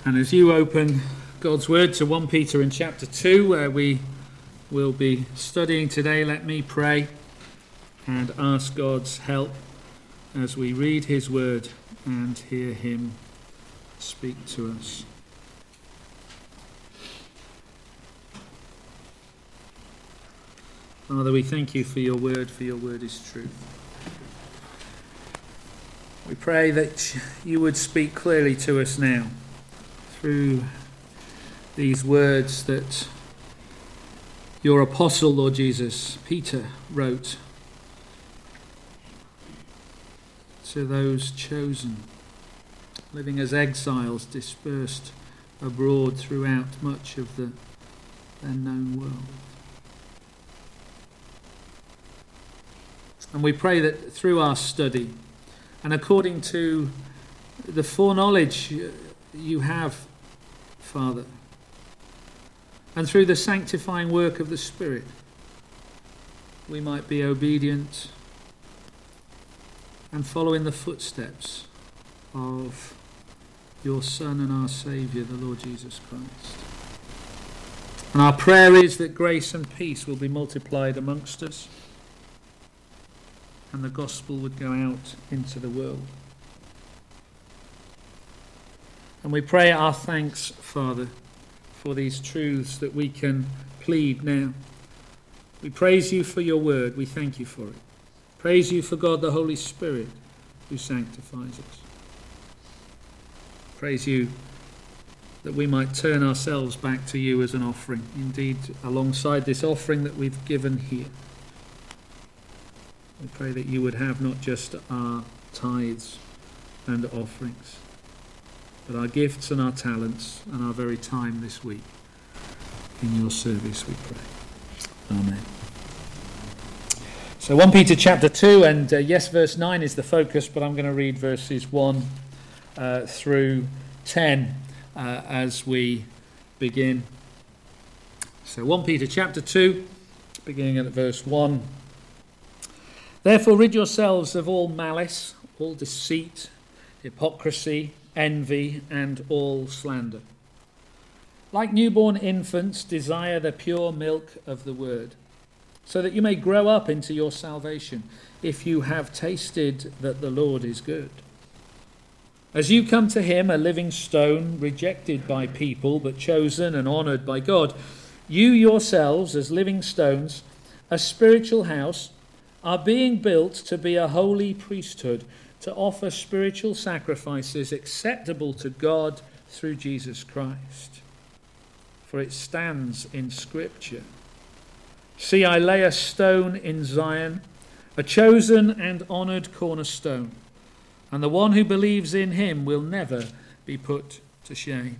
And as you open God's word to 1 Peter in chapter 2, where we will be studying today, let me pray and ask God's help as we read his word and hear him speak to us. Father, we thank you for your word is truth. We pray that you would speak clearly to us now through these words that your apostle, Lord Jesus, Peter, wrote to those chosen, living as exiles dispersed abroad throughout much of the then known world. And we pray that through our study, and according to the foreknowledge you have, Father, and through the sanctifying work of the Spirit, we might be obedient and follow in the footsteps of your Son and our Saviour, the Lord Jesus Christ. And our prayer is that grace and peace will be multiplied amongst us, and the gospel would go out into the world. And we pray our thanks, Father, for these truths that we can plead now. We praise you for your word. We thank you for it. Praise you for God the Holy Spirit who sanctifies us. Praise you that we might turn ourselves back to you as an offering. Indeed, alongside this offering that we've given here, we pray that you would have not just our tithes and offerings, but our gifts and our talents and our very time this week in your service, we pray. Amen. So 1 Peter chapter 2, and yes, verse 9 is the focus, but I'm going to read verses 1 through 10 as we begin. So 1 Peter chapter 2, beginning at verse 1. Therefore rid yourselves of all malice, all deceit, hypocrisy, envy, and all slander. Like newborn infants, desire the pure milk of the word, so that you may grow up into your salvation, if you have tasted that the Lord is good. As you come to him, a living stone, rejected by people, but chosen and honoured by God, you yourselves, as living stones, a spiritual house, are being built to be a holy priesthood, to offer spiritual sacrifices acceptable to God through Jesus Christ. For it stands in Scripture, see, I lay a stone in Zion, a chosen and honoured cornerstone, and the one who believes in him will never be put to shame.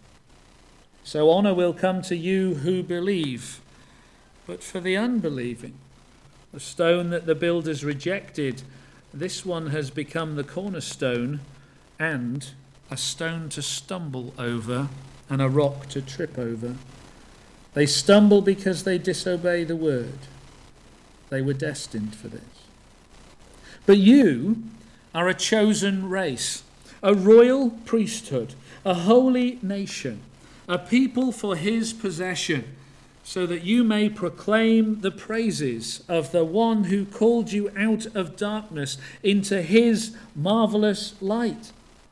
So honour will come to you who believe, but for the unbelieving, the stone that the builders rejected, this one has become the cornerstone and a stone to stumble over and a rock to trip over. They stumble because they disobey the word. They were destined for this. But you are a chosen race, a royal priesthood, a holy nation, a people for his possession, so that you may proclaim the praises of the one who called you out of darkness into his marvelous light.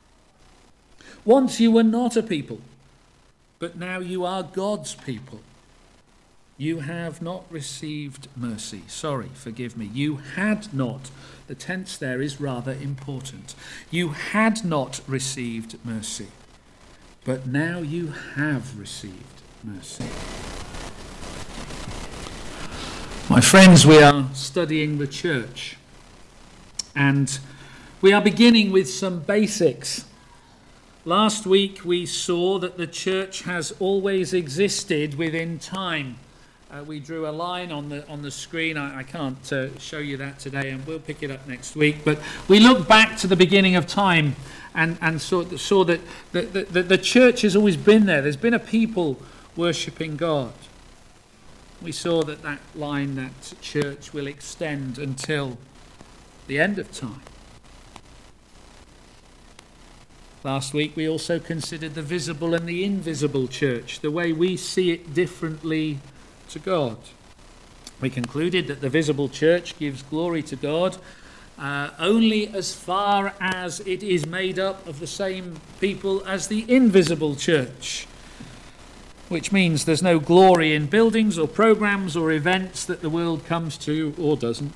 Once you were not a people, but now you are God's people. You have not received mercy. Sorry, forgive me. You had not. The tense there is rather important. You had not received mercy, but now you have received mercy. My friends, we are studying the church, and we are beginning with some basics. Last week we saw that the church has always existed within time. We drew a line on the screen. I can't show you that today, and we'll pick it up next week. But we looked back to the beginning of time and saw that the church has always been there. There's been a people worshipping God. We saw that line, that church, will extend until the end of time. Last week we also considered the visible and the invisible church, the way we see it differently to God. We concluded that the visible church gives glory to God only as far as it is made up of the same people as the invisible church, which means there's no glory in buildings or programs or events that the world comes to or doesn't.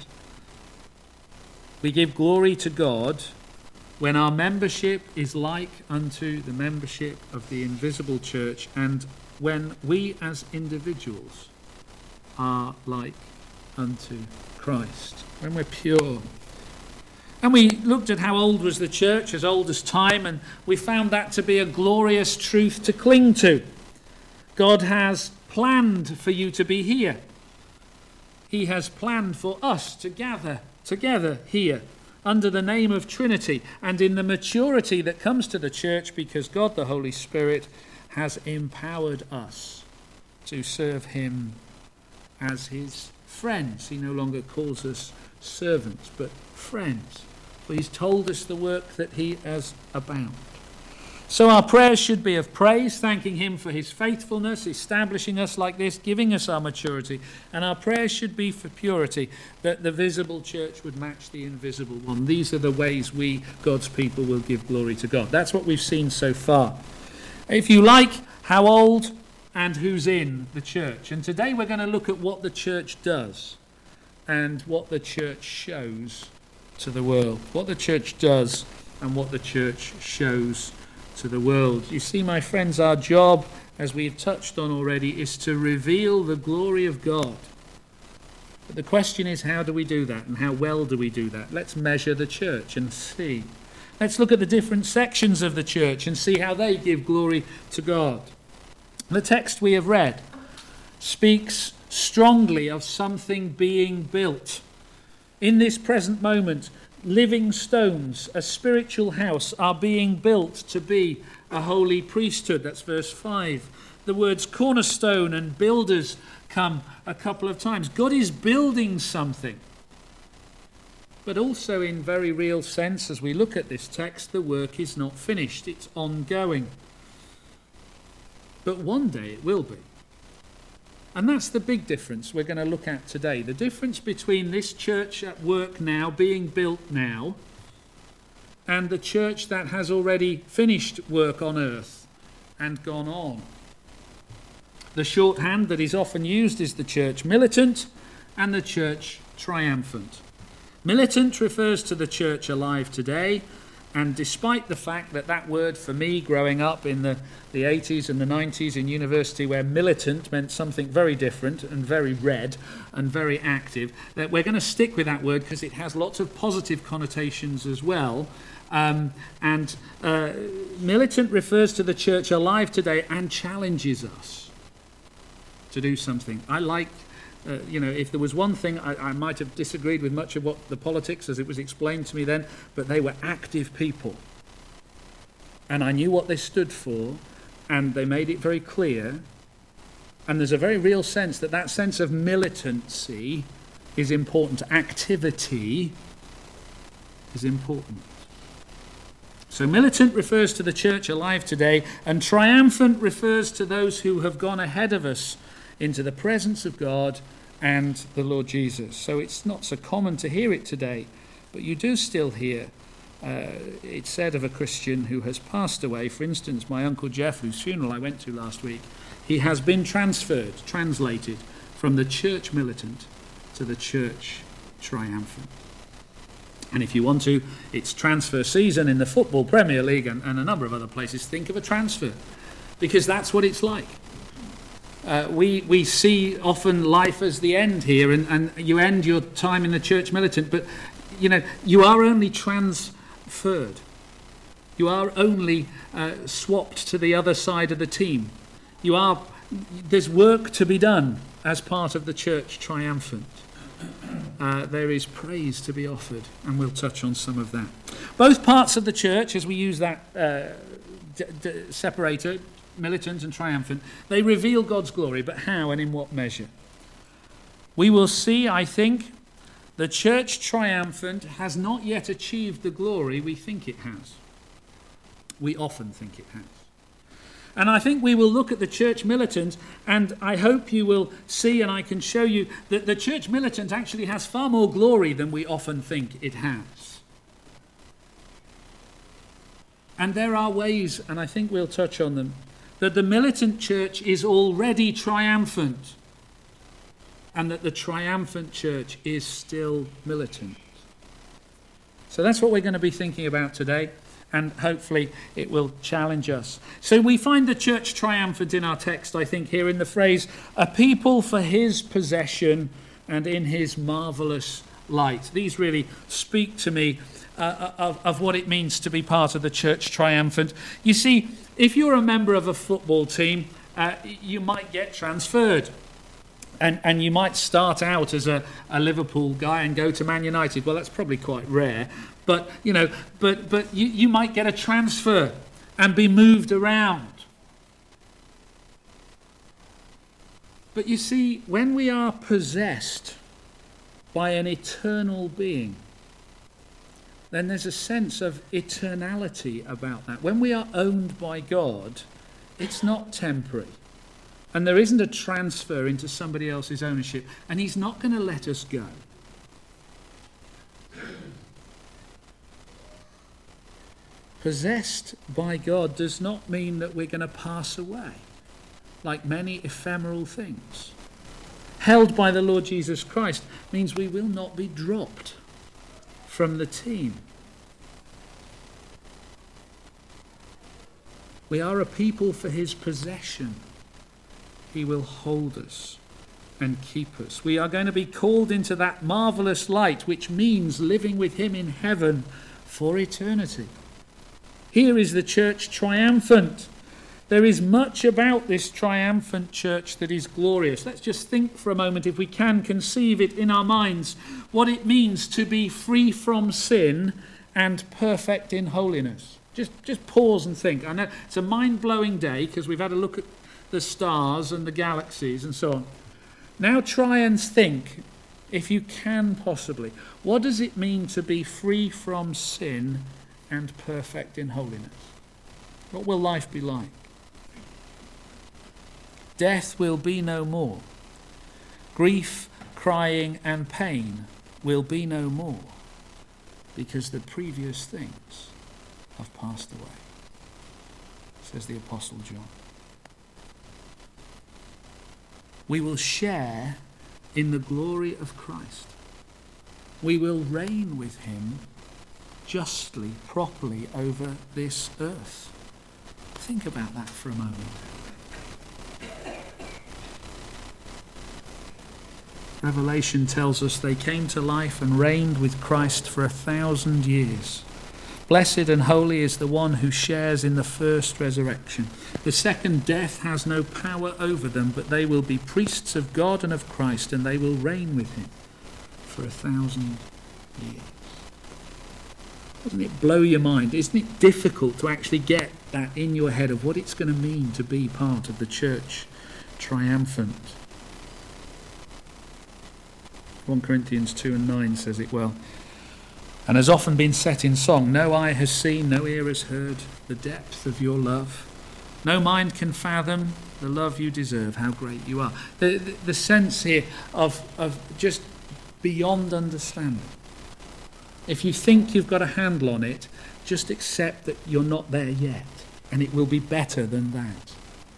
We give glory to God when our membership is like unto the membership of the invisible church, and when we as individuals are like unto Christ, when we're pure. And we looked at how old was the church, as old as time, and we found that to be a glorious truth to cling to. God has planned for you to be here. He has planned for us to gather together here under the name of Trinity and in the maturity that comes to the church because God the Holy Spirit has empowered us to serve him as his friends. He no longer calls us servants but friends, for he's told us the work that he has abound. So our prayers should be of praise, thanking him for his faithfulness, establishing us like this, giving us our maturity. And our prayers should be for purity, that the visible church would match the invisible one. These are the ways we, God's people, will give glory to God. That's what we've seen so far. If you like, how old and who's in the church. And today we're going to look at what the church does and what the church shows to the world. What the church does and what the church shows to the world. You see, my friends, our job, as we've touched on already, is to reveal the glory of God. But the question is, how do we do that, and how well do we do that? Let's measure the church and see. Let's look at the different sections of the church and see how they give glory to God. The text we have read speaks strongly of something being built. In this present moment, living stones, a spiritual house, are being built to be a holy priesthood. That's verse 5. The words cornerstone and builders come a couple of times. God is building something. But also in very real sense, as we look at this text, the work is not finished. It's ongoing. But one day it will be. And that's the big difference we're going to look at today. The difference between this church at work now, being built now, and the church that has already finished work on earth and gone on. The shorthand that is often used is the church militant and the church triumphant. Militant refers to the church alive today, and despite the fact that that word for me growing up in the 80s and the 90s in university, where militant meant something very different and very red and very active, that we're going to stick with that word because it has lots of positive connotations as well. Militant refers to the church alive today and challenges us to do something. I like if there was one thing, I might have disagreed with much of what the politics as it was explained to me then, but they were active people. And I knew what they stood for, and they made it very clear. And there's a very real sense that sense of militancy is important. Activity is important. So militant refers to the church alive today, and triumphant refers to those who have gone ahead of us into the presence of God and the Lord Jesus. So it's not so common to hear it today, but you do still hear it said of a Christian who has passed away. For instance, my Uncle Jeff, whose funeral I went to last week, he has been translated from the church militant to the church triumphant. And if you want to, it's transfer season in the Football Premier League and a number of other places. Think of a transfer, because that's what it's like. We see often life as the end here, and you end your time in the church militant, but you are only transferred. You are only swapped to the other side of the team. There's work to be done as part of the church triumphant. There is praise to be offered, and we'll touch on some of that. Both parts of the church, as we use that separator, militant and triumphant, they reveal God's glory, but how and in what measure? We will see, I think, the church triumphant has not yet achieved the glory we think it has. We often think it has. And I think we will look at the church militant, and I hope you will see, and I can show you, that the church militant actually has far more glory than we often think it has. And there are ways, and I think we'll touch on them, that the militant church is already triumphant, and that the triumphant church is still militant. So that's what we're going to be thinking about today. And hopefully it will challenge us. So we find the church triumphant in our text, I think, here in the phrase, a people for his possession and in his marvellous light. These really speak to me of what it means to be part of the church triumphant. You see, if you're a member of a football team, you might get transferred. And you might start out as a Liverpool guy and go to Man United. Well, that's probably quite rare. But, you might get a transfer and be moved around. But you see, when we are possessed by an eternal being, then there's a sense of eternality about that. When we are owned by God, it's not temporary. And there isn't a transfer into somebody else's ownership. And he's not going to let us go. Possessed by God does not mean that we're going to pass away, like many ephemeral things. Held by the Lord Jesus Christ means we will not be dropped from the team. We are a people for his possession. He will hold us and keep us. We are going to be called into that marvellous light, which means living with him in heaven for eternity. Here is the church triumphant. There is much about this triumphant church that is glorious. Let's just think for a moment, if we can conceive it in our minds, what it means to be free from sin and perfect in holiness. Just pause and think. I know it's a mind-blowing day because we've had a look at the stars and the galaxies and so on. Now try and think, if you can possibly, what does it mean to be free from sin and perfect in holiness? What will life be like? Death will be no more. Grief, crying and pain will be no more, because the previous things have passed away, says the Apostle John. We will share in the glory of Christ. We will reign with him justly, properly over this earth. Think about that for a moment. Revelation tells us they came to life and reigned with Christ for 1,000 years. Blessed and holy is the one who shares in the first resurrection. The second death has no power over them, but they will be priests of God and of Christ, and they will reign with him for 1,000 years. Doesn't it blow your mind? Isn't it difficult to actually get that in your head of what it's going to mean to be part of the church triumphant? 1 Corinthians 2 and 9 says it well. And has often been set in song, no eye has seen, no ear has heard the depth of your love. No mind can fathom the love you deserve, how great you are. The sense here of just beyond understanding. If you think you've got a handle on it, just accept that you're not there yet, and it will be better than that.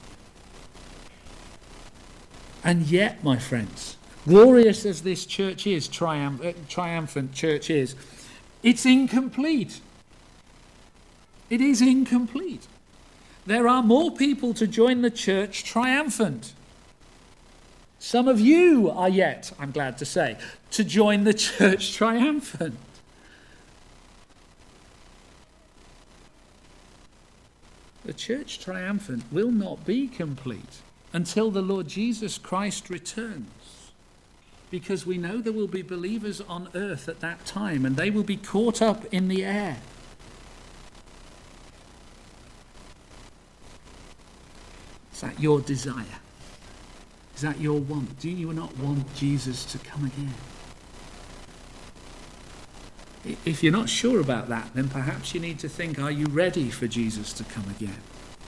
And yet, my friends, glorious as this church is, triumphant church is, it's incomplete. It is incomplete. There are more people to join the church triumphant. Some of you are yet, I'm glad to say, to join the church triumphant. The church triumphant will not be complete until the Lord Jesus Christ returns. Because we know there will be believers on earth at that time, and they will be caught up in the air. Is that your desire? Is that your want? Do you not want Jesus to come again? If you're not sure about that, then perhaps you need to think, are you ready for Jesus to come again?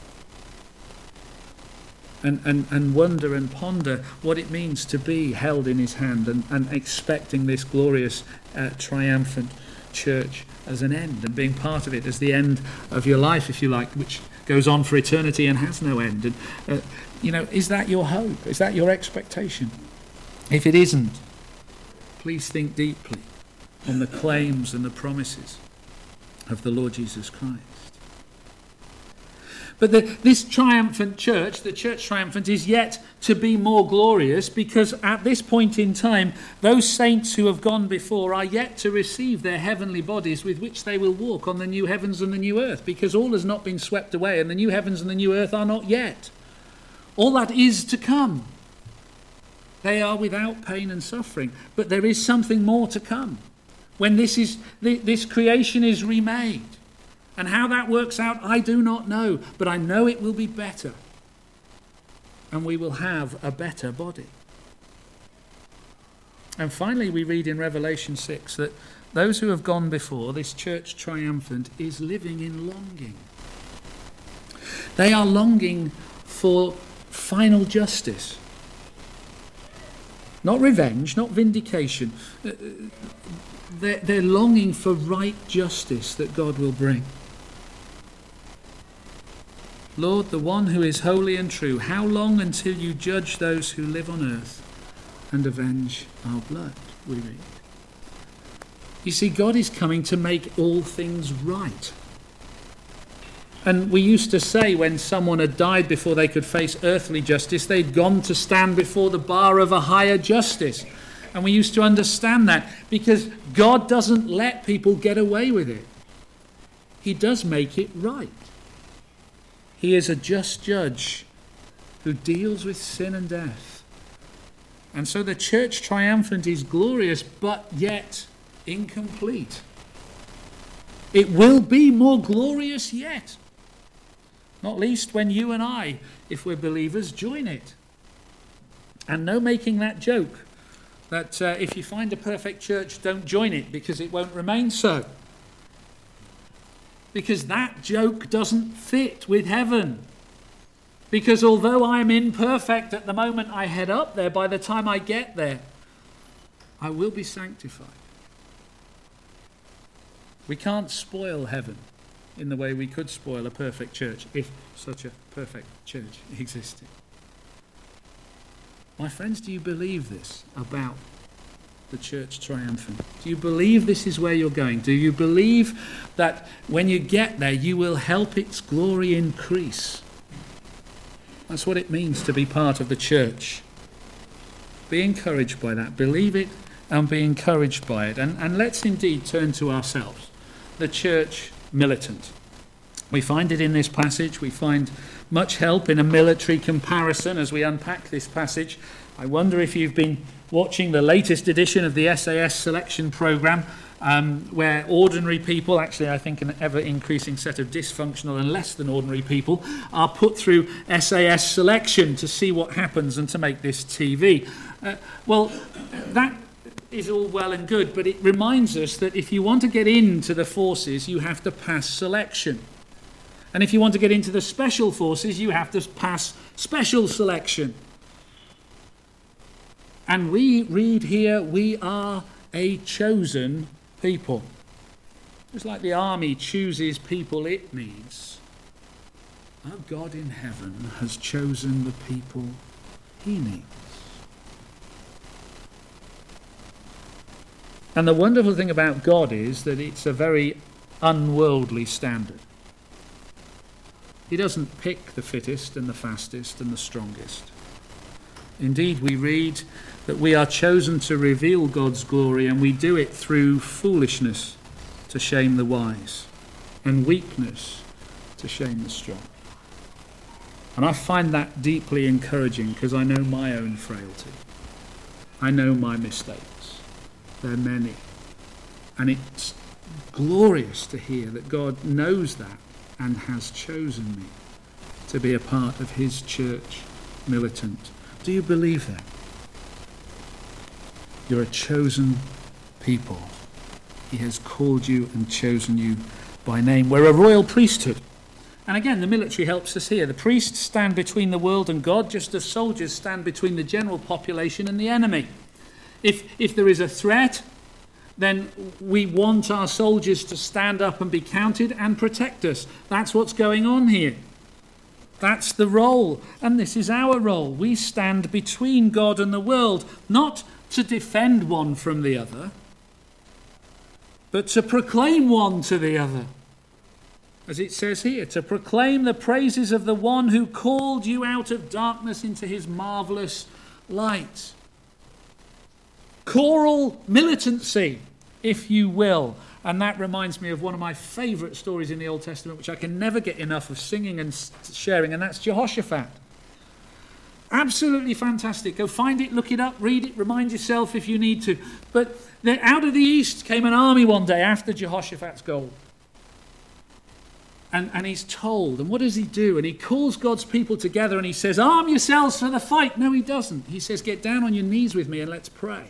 And wonder and ponder what it means to be held in his hand and expecting this glorious, triumphant church as an end, and being part of it as the end of your life, if you like, which goes on for eternity and has no end. And is that your hope? Is that your expectation? If it isn't, please think deeply on the claims and the promises of the Lord Jesus Christ. But this triumphant church, the church triumphant, is yet to be more glorious, because at this point in time, those saints who have gone before are yet to receive their heavenly bodies with which they will walk on the new heavens and the new earth, because all has not been swept away and the new heavens and the new earth are not yet. All that is to come. They are without pain and suffering, but there is something more to come when this creation is remade. And how that works out, I do not know, but I know it will be better. And we will have a better body. And finally, we read in Revelation 6 that those who have gone before, this church triumphant, is living in longing. They are longing for final justice. Not revenge, not vindication. They're longing for right justice that God will bring. Lord, the one who is holy and true, how long until you judge those who live on earth and avenge our blood, we read. You see, God is coming to make all things right. And we used to say when someone had died before they could face earthly justice, they'd gone to stand before the bar of a higher justice. And we used to understand that because God doesn't let people get away with it. He does make it right. He is a just judge who deals with sin and death. And so the church triumphant is glorious, but yet incomplete. It will be more glorious yet. Not least when you and I, if we're believers, join it. And no making that joke that if you find a perfect church, don't join it because it won't remain so. Because that joke doesn't fit with heaven. Because although I'm imperfect at the moment I head up there, by the time I get there, I will be sanctified. We can't spoil heaven in the way we could spoil a perfect church, if such a perfect church existed. My friends, do you believe this about the church triumphant? Do you believe this is where you're going? Do you believe that when you get there, you will help its glory increase? That's what it means to be part of the church. Be encouraged by that. Believe it and be encouraged by it. And let's indeed turn to ourselves, the church militant. We find it in this passage. We find much help in a military comparison as we unpack this passage. I wonder if you've been watching the latest edition of the SAS selection program, where ordinary people, actually I think an ever-increasing set of dysfunctional and less than ordinary people, are put through SAS selection to see what happens and to make this TV. Well, that is all well and good, but it reminds us that if you want to get into the forces, you have to pass selection. And if you want to get into the special forces, you have to pass special selection. And we read here, we are a chosen people. Just like the army chooses people it needs, our God in heaven has chosen the people he needs. And the wonderful thing about God is that it's a very unworldly standard. He doesn't pick the fittest and the fastest and the strongest. Indeed, we read that we are chosen to reveal God's glory, and we do it through foolishness to shame the wise and weakness to shame the strong. And I find that deeply encouraging because I know my own frailty. I know my mistakes. They're many. And it's glorious to hear that God knows that and has chosen me to be a part of his church militant. Do you believe that? You're a chosen people He has called you and chosen you by name. We're a royal priesthood. And again, the military helps us here. The priests stand between the world and God, just as soldiers stand between the general population and the enemy. If there is a threat, then we want our soldiers to stand up and be counted and protect us. That's what's going on here. That's the role, and this is our role. We stand between God and the world, not to defend one from the other, but to proclaim one to the other. As it says here, to proclaim the praises of the one who called you out of darkness into his marvellous light. Choral militancy, if you will. And that reminds me of one of my favourite stories in the Old Testament, which I can never get enough of singing and sharing, and that's Jehoshaphat. Absolutely fantastic. Go find it, look it up, read it, remind yourself if you need to. But out of the east came an army one day after Jehoshaphat's goal. And he's told, and what does he do? And he calls God's people together and he says, arm yourselves for the fight. No, he doesn't. He says, get down on your knees with me and let's pray.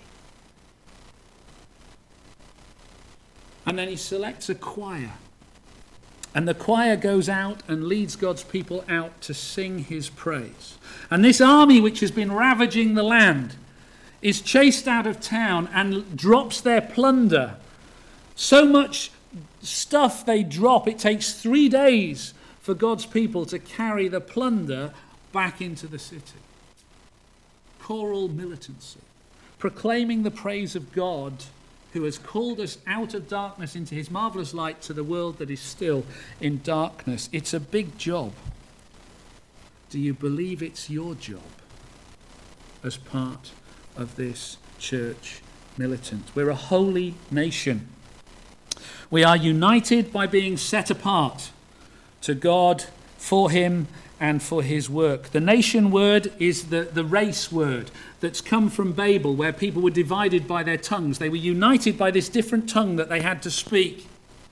And then he selects a choir. And the choir goes out and leads God's people out to sing his praise. And this army, which has been ravaging the land, is chased out of town and drops their plunder. So much stuff they drop, it takes 3 days for God's people to carry the plunder back into the city. Choral militancy, proclaiming the praise of God who has called us out of darkness into his marvellous light to the world that is still in darkness. It's a big job. Do you believe it's your job as part of this church militant? We're a holy nation. We are united by being set apart to God, for him, and for his work. The nation word is the race word that's come from Babel, where people were divided by their tongues. They were united by this different tongue that they had to speak.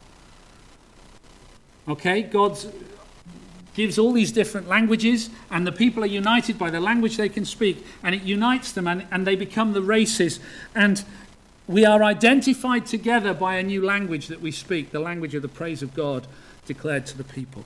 Okay, God gives all these different languages, and the people are united by the language they can speak, and it unites them, and they become the races. And we are identified together by a new language that we speak, the language of the praise of God declared to the people.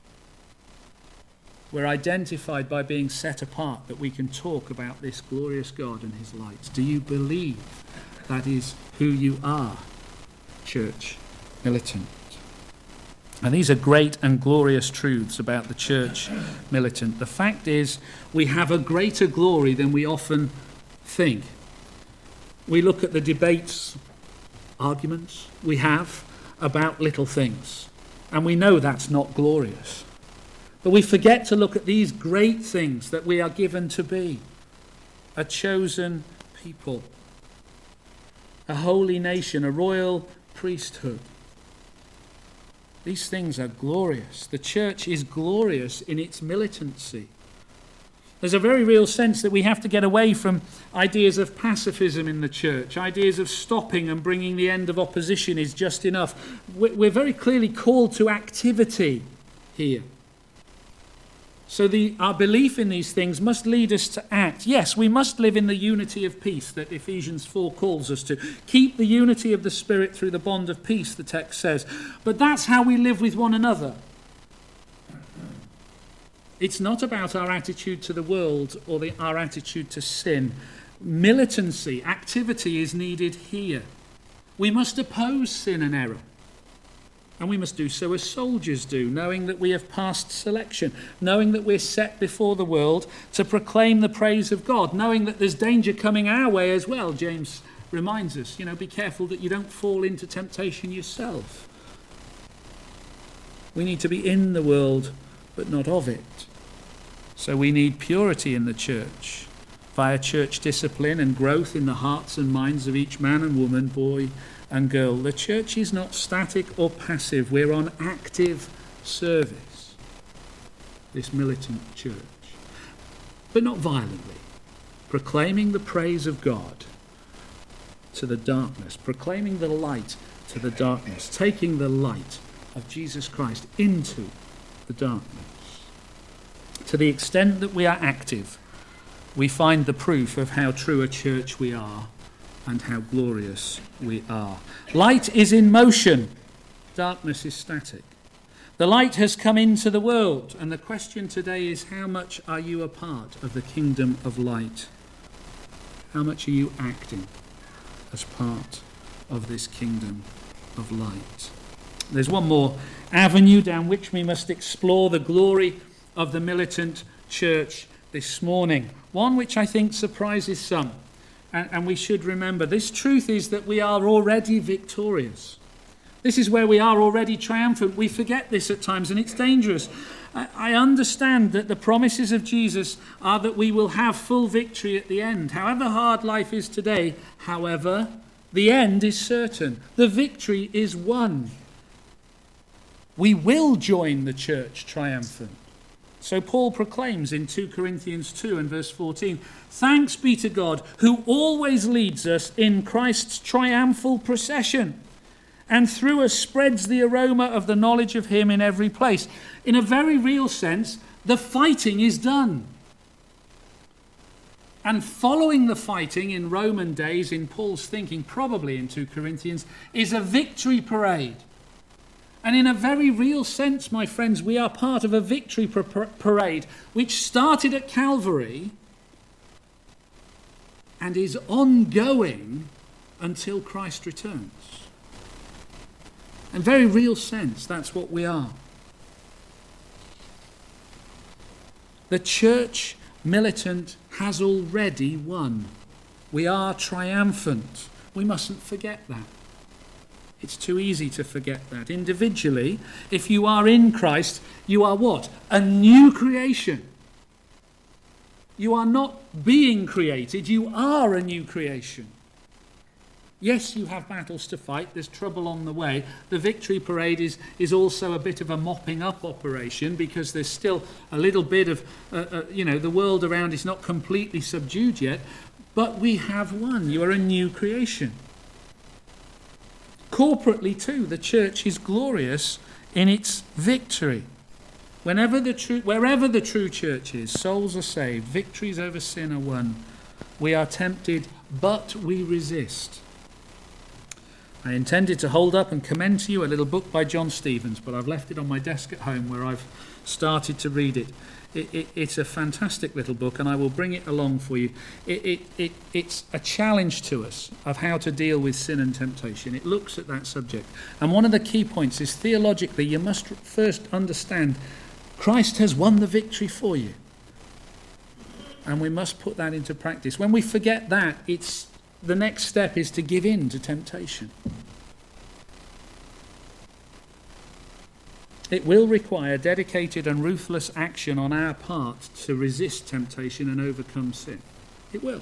We're identified by being set apart, that we can talk about this glorious God and his light. Do you believe that is who you are, church militant? And these are great and glorious truths about the church militant. The fact is, we have a greater glory than we often think. We look at the debates, arguments we have about little things, and we know that's not glorious. But we forget to look at these great things that we are given to be. A chosen people, a holy nation, a royal priesthood. These things are glorious. The church is glorious in its militancy. There's a very real sense that we have to get away from ideas of pacifism in the church, ideas of stopping and bringing the end of opposition is just enough. We're very clearly called to activity here. So our belief in these things must lead us to act. Yes, we must live in the unity of peace that Ephesians 4 calls us to. Keep the unity of the Spirit through the bond of peace, the text says. But that's how we live with one another. It's not about our attitude to the world or our attitude to sin. Militancy, activity is needed here. We must oppose sin and error. And we must do so as soldiers do, knowing that we have passed selection, knowing that we're set before the world to proclaim the praise of God, knowing that there's danger coming our way as well. James reminds us, be careful that you don't fall into temptation yourself. We need to be in the world, but not of it. So we need purity in the church, via church discipline and growth in the hearts and minds of each man and woman, boy and girl. The church is not static or passive. We're on active service, this militant church, but not violently, proclaiming the praise of God to the darkness, proclaiming the light to the darkness, taking the light of Jesus Christ into the darkness. To the extent that we are active, we find the proof of how true a church we are and how glorious we are. Light is in motion. Darkness is static. The light has come into the world, and the question today is, how much are you a part of the kingdom of light? How much are you acting as part of this kingdom of light? There's one more avenue down which we must explore the glory of the militant church this morning, one which I think surprises some, and we should remember. This truth is that we are already victorious. This is where we are already triumphant. We forget this at times, and it's dangerous. I understand that the promises of Jesus are that we will have full victory at the end. However hard life is today, however, the end is certain. The victory is won. We will join the church triumphant. So Paul proclaims in 2 Corinthians 2 and verse 14, "Thanks be to God who always leads us in Christ's triumphal procession, and through us spreads the aroma of the knowledge of him in every place." In a very real sense, the fighting is done. And following the fighting in Roman days, in Paul's thinking, probably in 2 Corinthians, is a victory parade. And in a very real sense, my friends, we are part of a victory parade which started at Calvary and is ongoing until Christ returns. In very real sense, that's what we are. The church militant has already won. We are triumphant. We mustn't forget that. It's too easy to forget that. Individually, if you are in Christ, you are what? A new creation. You are not being created, you are a new creation. Yes, you have battles to fight, there's trouble on the way. The victory parade is also a bit of a mopping up operation, because there's still a little bit of, the world around is not completely subdued yet, but we have won. You are a new creation. Corporately too, the church is glorious in its victory. Wherever the true church is, souls are saved, victories over sin are won. We are tempted, but we resist. I intended to hold up and commend to you a little book by John Stevens, but I've left it on my desk at home where I've started to read it. It's a fantastic little book, and I will bring it along for you. It's a challenge to us of how to deal with sin and temptation. It looks at that subject. And one of the key points is, theologically, you must first understand Christ has won the victory for you. And we must put that into practice. When we forget that, the next step is to give in to temptation. It will require dedicated and ruthless action on our part to resist temptation and overcome sin. It will.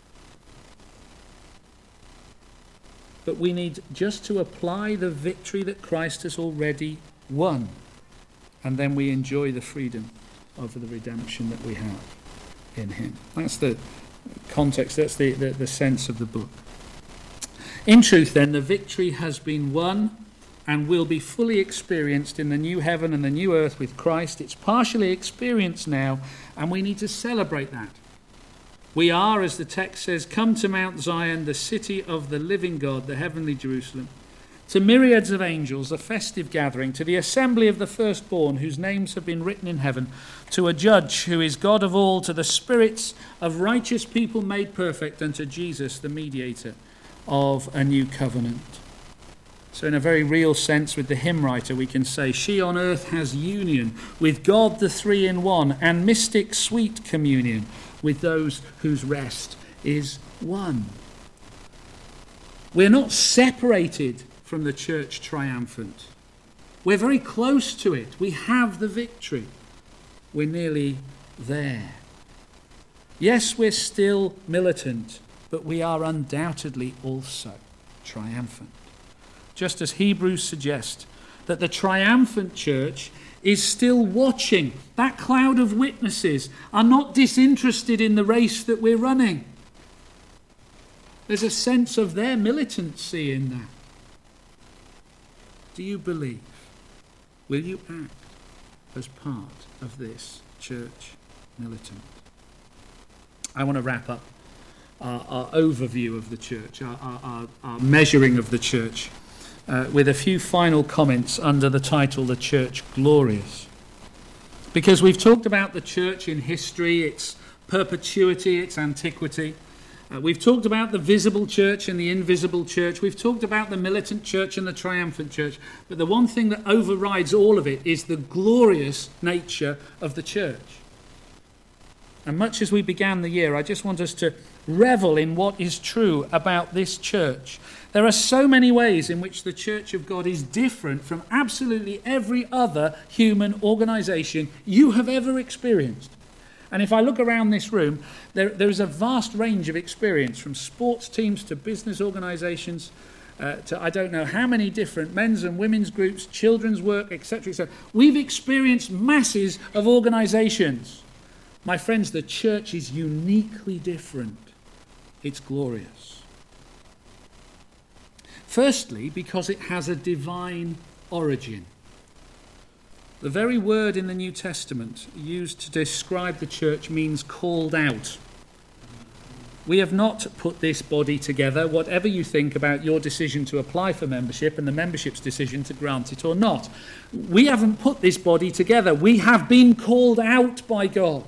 But we need just to apply the victory that Christ has already won. And then we enjoy the freedom of the redemption that we have in him. That's the context, that's the sense of the book. In truth, then, the victory has been won and will be fully experienced in the new heaven and the new earth with Christ. It's partially experienced now, and we need to celebrate that. We are, as the text says, come to Mount Zion, the city of the living God, the heavenly Jerusalem, to myriads of angels, a festive gathering, to the assembly of the firstborn whose names have been written in heaven, to a judge who is God of all, to the spirits of righteous people made perfect, and to Jesus, the mediator of a new covenant. So in a very real sense, with the hymn writer, we can say, she on earth has union with God the three in one, and mystic sweet communion with those whose rest is won. We're not separated from the church triumphant. We're very close to it. We have the victory. We're nearly there. Yes, we're still militant, but we are undoubtedly also triumphant. Just as Hebrews suggest that the triumphant church is still watching. That cloud of witnesses are not disinterested in the race that we're running. There's a sense of their militancy in that. Do you believe? Will you act as part of this church militant? I want to wrap up our overview of the church, our measuring of the church, with a few final comments under the title, The Church Glorious. Because we've talked about the church in history, its perpetuity, its antiquity. We've talked about the visible church and the invisible church. We've talked about the militant church and the triumphant church. But the one thing that overrides all of it is the glorious nature of the church. And much as we began the year, I just want us to revel in what is true about this church. There are so many ways in which the Church of God is different from absolutely every other human organisation you have ever experienced. And if I look around this room, there is a vast range of experience, from sports teams to business organisations, to I don't know how many different men's and women's groups, children's work, etc. etc. We've experienced masses of organisations. My friends, the church is uniquely different. It's glorious. Firstly, because it has a divine origin. The very word in the New Testament used to describe the church means called out. We have not put this body together, whatever you think about your decision to apply for membership and the membership's decision to grant it or not. We haven't put this body together. We have been called out by God.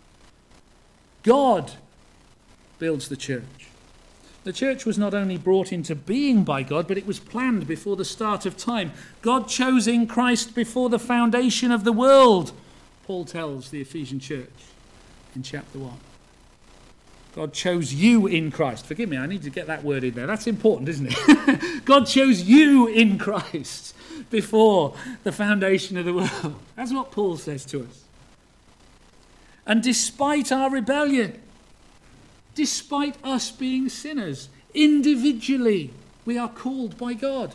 God builds the church. The church was not only brought into being by God, but it was planned before the start of time. God chose in Christ before the foundation of the world, Paul tells the Ephesian church in chapter 1. God chose you in Christ. Forgive me, I need to get that word in there. That's important, isn't it? God chose you in Christ before the foundation of the world. That's what Paul says to us. And despite our rebellion, despite us being sinners, individually, we are called by God.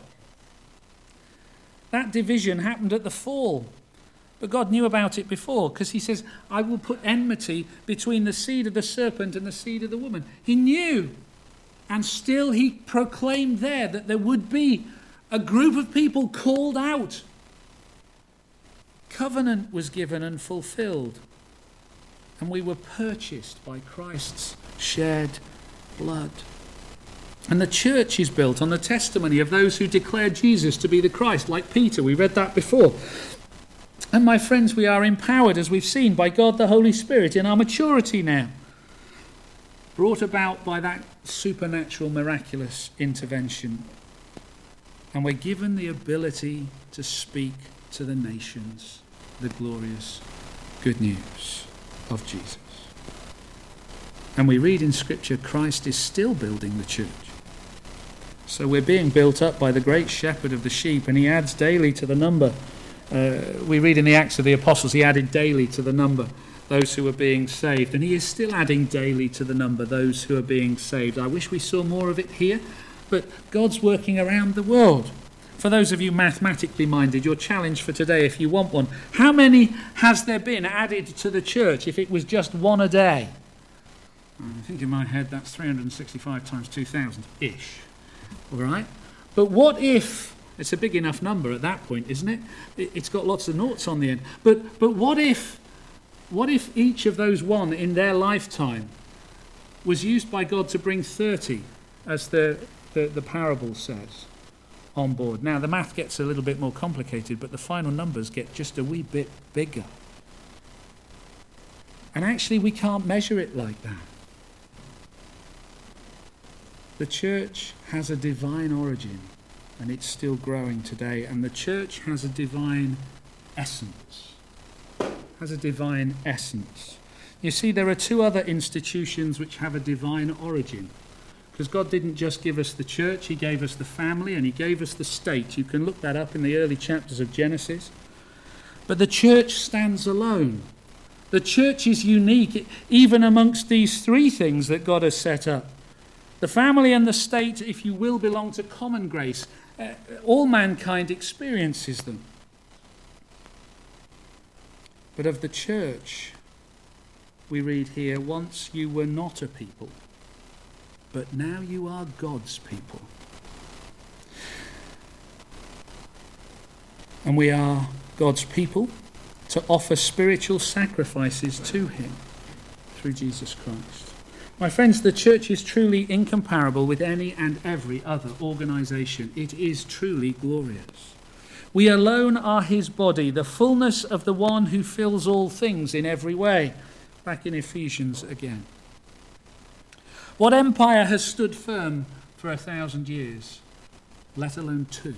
That division happened at the fall, but God knew about it before, because he says, I will put enmity between the seed of the serpent and the seed of the woman. He knew, and still he proclaimed there that there would be a group of people called out. Covenant was given and fulfilled, and we were purchased by Christ's shed blood. And the church is built on the testimony of those who declare Jesus to be the Christ, like Peter. We read that before. And my friends, we are empowered, as we've seen, by God the Holy Spirit in our maturity now, brought about by that supernatural, miraculous intervention. And we're given the ability to speak to the nations the glorious good news of Jesus. And we read in Scripture, Christ is still building the church. So we're being built up by the great shepherd of the sheep, and he adds daily to the number. We read in the Acts of the Apostles, he added daily to the number those who are being saved. And he is still adding daily to the number those who are being saved. I wish we saw more of it here, but God's working around the world. For those of you mathematically minded, your challenge for today, if you want one, how many has there been added to the church if it was just one a day? I think in my head that's 365 times 2,000-ish. All right? But what if, it's a big enough number at that point, isn't it? It's got lots of noughts on the end. But what if each of those one in their lifetime was used by God to bring 30, as the parable says, on board? Now, the math gets a little bit more complicated, but the final numbers get just a wee bit bigger. And actually, we can't measure it like that. The church has a divine origin, and it's still growing today. And the church has a divine essence. You see, there are two other institutions which have a divine origin. Because God didn't just give us the church, he gave us the family, and he gave us the state. You can look that up in the early chapters of Genesis. But the church stands alone. The church is unique, even amongst these three things that God has set up. The family and the state, if you will, belong to common grace. All mankind experiences them. But of the church, we read here, once you were not a people, but now you are God's people. And we are God's people to offer spiritual sacrifices to him through Jesus Christ. My friends, the church is truly incomparable with any and every other organisation. It is truly glorious. We alone are his body, the fullness of the one who fills all things in every way. Back in Ephesians again. What empire has stood firm for 1,000 years, let alone 2?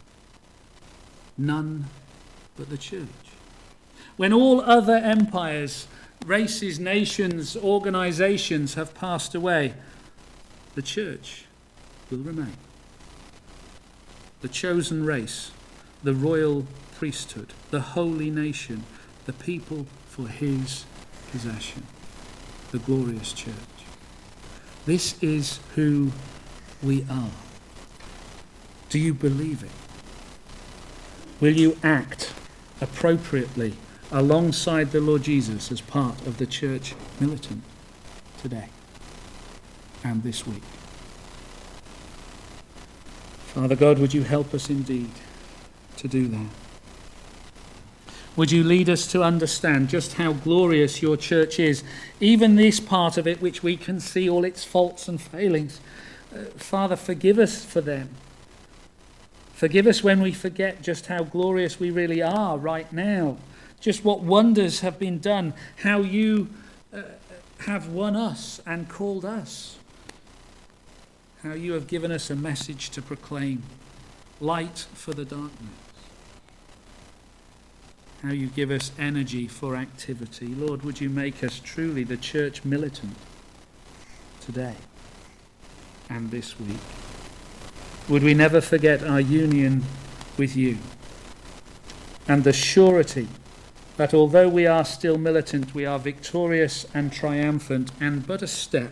None but the church. When all other empires, races, nations, organisations have passed away, the church will remain. The chosen race, the royal priesthood, the holy nation, the people for his possession, the glorious church. This is who we are. Do you believe it? Will you act appropriately alongside the Lord Jesus as part of the church militant today and this week? Father God, would you help us indeed to do that? Would you lead us to understand just how glorious your church is, even this part of it which we can see all its faults and failings. Father, forgive us for them. Forgive us when we forget just how glorious we really are right now, just what wonders have been done, how you have won us and called us, how you have given us a message to proclaim, light for the darkness. How you give us energy for activity. Lord, would you make us truly the church militant today and this week? Would we never forget our union with you and the surety that although we are still militant, we are victorious and triumphant and but a step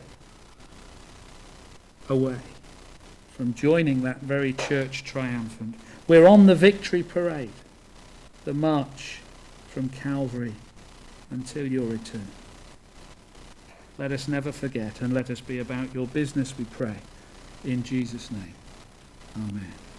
away from joining that very church triumphant. We're on the victory parade, the march from Calvary until your return. Let us never forget, and let us be about your business, we pray. In Jesus' name, amen.